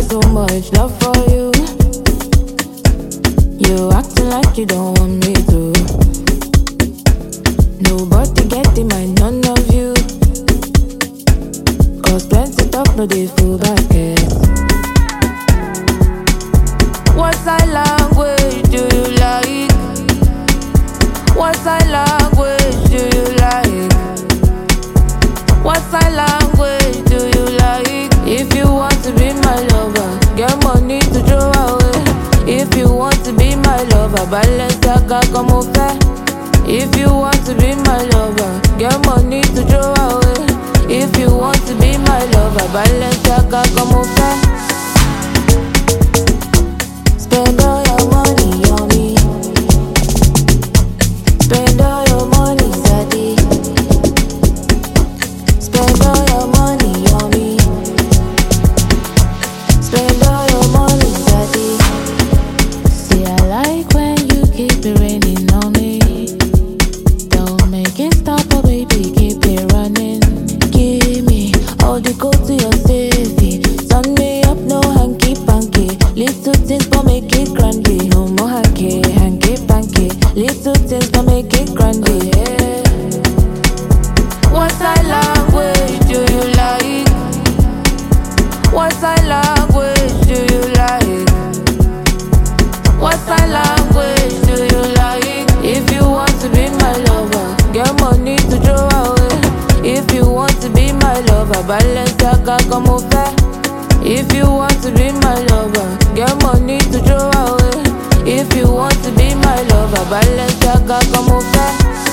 so much love for you. You acting like you don't want me to. Nobody get in my none of you. Cause plenty talk no dey full basket. What sign language do you like? What sign language do you like? What sign language do you like? If you want to be my lover, get money to throw away. If you want to be my lover, Balenciaga como fair. If you want to be my lover, get money to throw away. If you want to be my lover, Balenciaga como fair. Spend all your money on me. Spend all your money, Zaddy. Spend all your money on me. Spend all your money, Zaddy. See, I like when you keep it raining on me. Don't make it stop, oh baby, keep it running. Give me all the code to your safety. Turn me up, no hanky-panky. Little things but make it grandy. No more hanky-panky. Little things but make it grandy. Yeah. What sign language do you like? What sign language do you like? What sign language do you like? If you want to be my lover, get money to throw away. If you want to be my lover, Balenciaga como fair. If you want to be my lover, get money to throw away. If you want to be my lover, Balenciaga como fair.